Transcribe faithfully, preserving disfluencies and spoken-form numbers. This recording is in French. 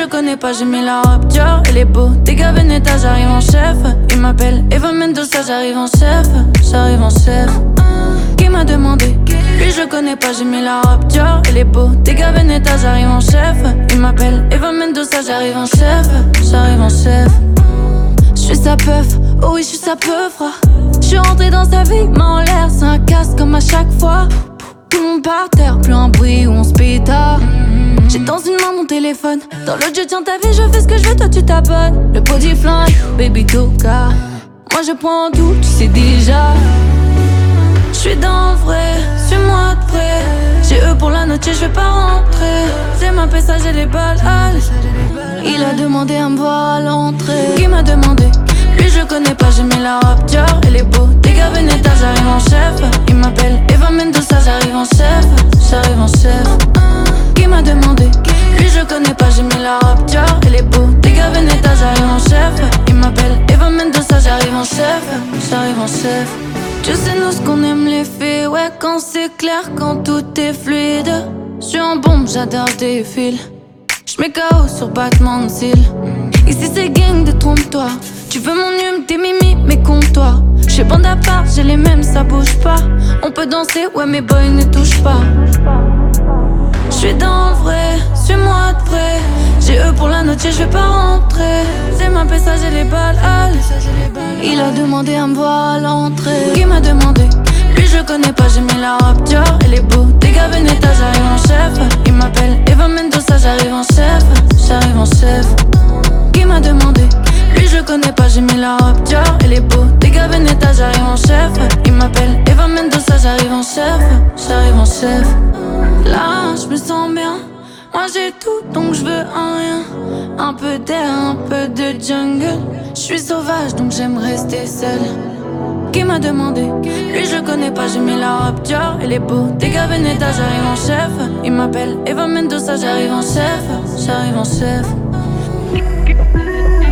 je connais pas, j'ai mis la robe Dior. Elle est beau, t'es gars Veneta, j'arrive en chef. Il m'appelle Eva Mendoza, j'arrive en chef. J'arrive en chef. Qui m'a demandé? Lui je connais pas, j'ai mis la robe Dior. Elle est beau, t'es gars Veneta, j'arrive en chef. Il m'appelle Eva Mendoza, j'arrive en chef. J'arrive en chef. J'suis sa peuf, oh oui j'suis sa peuf. J'suis rentré dans sa vie, main en l'air, c'est un casse comme à chaque fois. Tout le monde par terre, plus un bruit où on se pétard. J'ai dans une main mon téléphone, dans l'autre je tiens ta vie, je fais ce que je veux, toi tu t'abonnes. Le body flingue, baby toka. Moi je prends tout, tu sais déjà. J'suis dans le vrai, suis-moi de près. J'ai eux pour la note, je vais pas rentrer. J'ai ma pessa, j'ai les balles. Il a demandé à me voir à l'entrée. Qui m'a demandé? Lui je connais pas, j'ai mis la robe Dior. Elle est beau, t'es gars Veneta, j'arrive en chef. Il m'appelle Eva Mendoza, j'arrive en chef. J'arrive en chef. Qui m'a demandé? Lui je connais pas, j'ai mis la robe Dior. Elle est beau, t'es gars Veneta, j'arrive en chef. Il m'appelle Eva Mendoza, j'arrive en chef. J'arrive en chef. Tu sais nous ce qu'on aime les filles, ouais quand c'est clair, quand tout est fluide. J'suis en bombe, j'adore tes fils. J'mets K O sur battement de cils. Ici c'est gang, détrompe-toi. Tu veux mon hume, t'es mimi, mais compte-toi. J'suis bande à part, j'ai les mêmes, ça bouge pas. On peut danser, ouais mes boys ne touchent pas. J'suis dans le vrai, suis-moi de près. J'ai eux pour la note, je vais pas rentrer. J'ai ma pessa, j'ai les balles. Il a demandé à me voir à l'entrée. Qui m'a demandé? Lui je connais pas, j'ai mis la robe Dior. Elle est beau, t'es gars Veneta, j'arrive en chef. Il m'appelle Eva Mendoza, j'arrive en chef. J'arrive en chef. Qui m'a demandé? Lui je connais pas, j'ai mis la robe Dior. Elle est beau, t'es gars Veneta, j'arrive en chef. Il m'appelle Eva Mendoza, j'arrive en chef. J'arrive en chef. Là je me sens bien. Moi j'ai tout donc je veux un rien. Un peu d'air, un peu de jungle. Je suis sauvage donc j'aime rester seule. Qui m'a demandé? Lui je connais pas, j'ai mis la robe Dior. Elle est beau, t'es gars Veneta, j'arrive en chef. Il m'appelle Eva Mendoza, j'arrive en chef. J'arrive en chef.